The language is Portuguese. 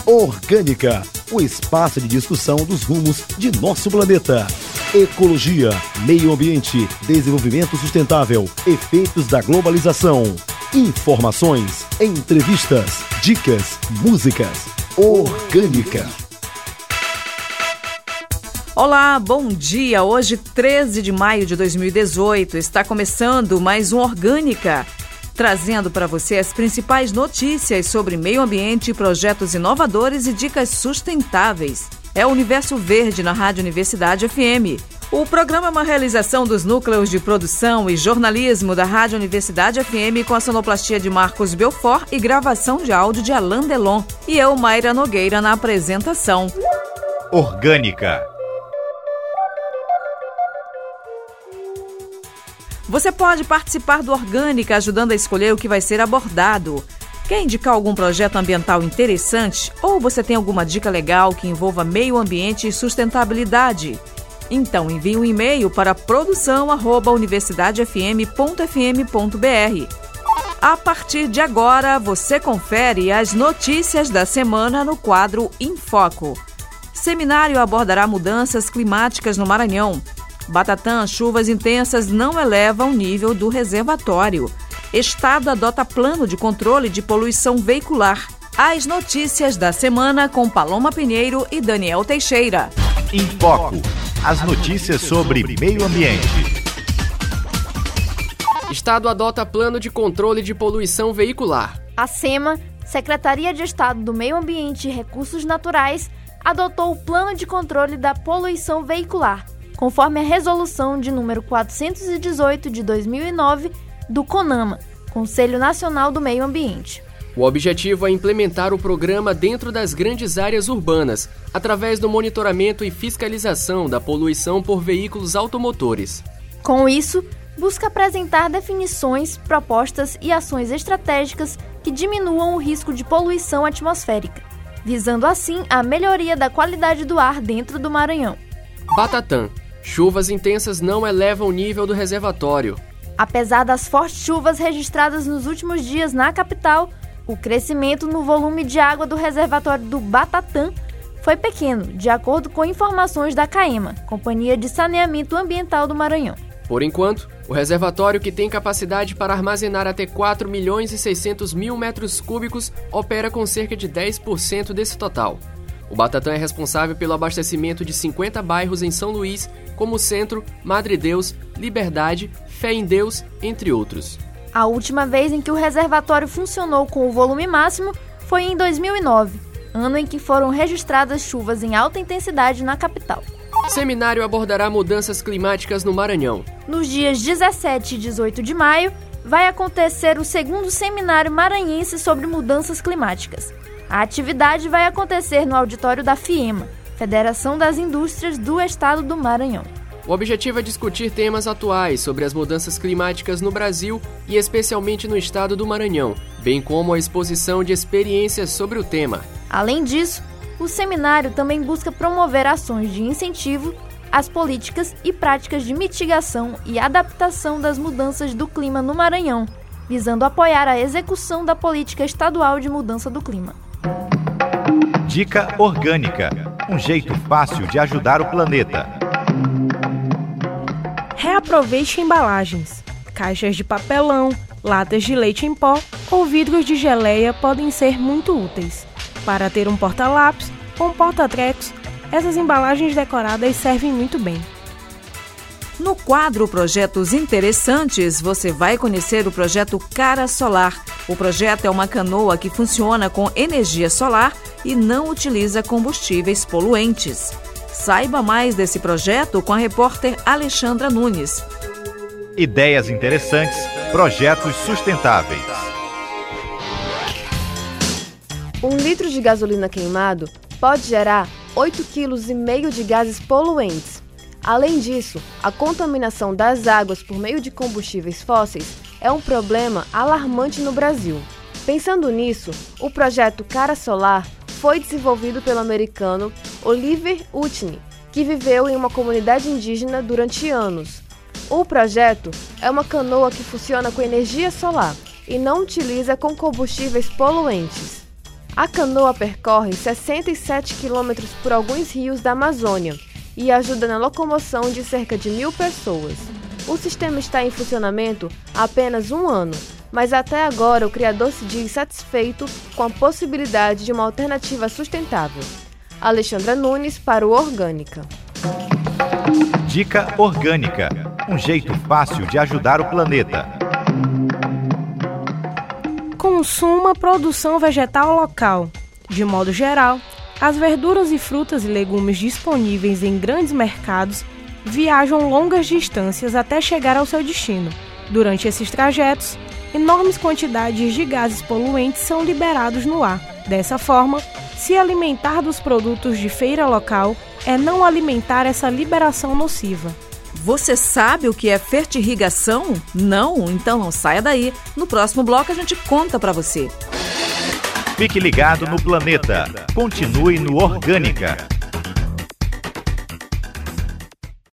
Orgânica, o espaço de discussão dos rumos de nosso planeta. Ecologia, meio ambiente, desenvolvimento sustentável, efeitos da globalização. Informações, entrevistas, dicas, músicas. Orgânica. Olá, bom dia. Hoje, 13 de maio de 2018, está começando mais um Orgânica, trazendo para você as principais notícias sobre meio ambiente, projetos inovadores e dicas sustentáveis. É o Universo Verde na Rádio Universidade FM. O programa é uma realização dos núcleos de produção e jornalismo da Rádio Universidade FM com a sonoplastia de Marcos Belfort e gravação de áudio de Alain Delon. E eu, Mayra Nogueira, na apresentação. Orgânica. Você pode participar do Orgânica ajudando a escolher o que vai ser abordado. Quer indicar algum projeto ambiental interessante? Ou você tem alguma dica legal que envolva meio ambiente e sustentabilidade? Então envie um e-mail para produção@universidadefm.fm.br. A partir de agora, você confere as notícias da semana no quadro Em Foco. Seminário abordará mudanças climáticas no Maranhão. Batatã, chuvas intensas não elevam o nível do reservatório. Estado adota plano de controle de poluição veicular. As notícias da semana com Paloma Pinheiro e Daniel Teixeira. Em Foco, as notícias sobre meio ambiente. Estado adota plano de controle de poluição veicular. A SEMA, Secretaria de Estado do Meio Ambiente e Recursos Naturais, adotou o plano de controle da poluição veicular, conforme a resolução de número 418 de 2009 do CONAMA, Conselho Nacional do Meio Ambiente. O objetivo é implementar o programa dentro das grandes áreas urbanas, através do monitoramento e fiscalização da poluição por veículos automotores. Com isso, busca apresentar definições, propostas e ações estratégicas que diminuam o risco de poluição atmosférica, visando assim a melhoria da qualidade do ar dentro do Maranhão. Batatã. Chuvas intensas não elevam o nível do reservatório. Apesar das fortes chuvas registradas nos últimos dias na capital, o crescimento no volume de água do reservatório do Batatã foi pequeno, de acordo com informações da CAEMA, Companhia de Saneamento Ambiental do Maranhão. Por enquanto, o reservatório, que tem capacidade para armazenar até 4.600.000 metros cúbicos, opera com cerca de 10% desse total. O Batatã é responsável pelo abastecimento de 50 bairros em São Luís, como Centro, Madre Deus, Liberdade, Fé em Deus, entre outros. A última vez em que o reservatório funcionou com o volume máximo foi em 2009, ano em que foram registradas chuvas em alta intensidade na capital. Seminário abordará mudanças climáticas no Maranhão. Nos dias 17 e 18 de maio, vai acontecer o segundo Seminário Maranhense sobre Mudanças Climáticas. A atividade vai acontecer no auditório da FIEMA, Federação das Indústrias do Estado do Maranhão. O objetivo é discutir temas atuais sobre as mudanças climáticas no Brasil e especialmente no estado do Maranhão, bem como a exposição de experiências sobre o tema. Além disso, o seminário também busca promover ações de incentivo às políticas e práticas de mitigação e adaptação das mudanças do clima no Maranhão, visando apoiar a execução da política estadual de mudança do clima. Dica Orgânica, um jeito fácil de ajudar o planeta. Reaproveite embalagens. Caixas de papelão, latas de leite em pó ou vidros de geleia podem ser muito úteis. Para ter um porta-lápis ou um porta-trecos, essas embalagens decoradas servem muito bem. No quadro Projetos Interessantes, você vai conhecer o projeto Cara Solar. O projeto é uma canoa que funciona com energia solar e não utiliza combustíveis poluentes. Saiba mais desse projeto com a repórter Alexandra Nunes. Ideias interessantes, projetos sustentáveis. 1 litro de gasolina queimado pode gerar 8,5 kg de gases poluentes. Além disso, a contaminação das águas por meio de combustíveis fósseis é um problema alarmante no Brasil. Pensando nisso, o projeto Cara Solar foi desenvolvido pelo americano Oliver Whitney, que viveu em uma comunidade indígena durante anos. O projeto é uma canoa que funciona com energia solar e não utiliza com combustíveis poluentes. A canoa percorre 67 quilômetros por alguns rios da Amazônia e ajuda na locomoção de cerca de 1.000 pessoas. O sistema está em funcionamento há apenas 1 ano, mas até agora o criador se diz satisfeito com a possibilidade de uma alternativa sustentável. Alexandra Nunes para o Orgânica. Dica Orgânica, um jeito fácil de ajudar o planeta. Consuma produção vegetal local. De modo geral, as verduras e frutas e legumes disponíveis em grandes mercados viajam longas distâncias até chegar ao seu destino. Durante esses trajetos, enormes quantidades de gases poluentes são liberados no ar. Dessa forma, se alimentar dos produtos de feira local é não alimentar essa liberação nociva. Você sabe o que é fertirrigação? Não? Então não saia daí. No próximo bloco a gente conta para você. Fique ligado no planeta. Continue no Orgânica.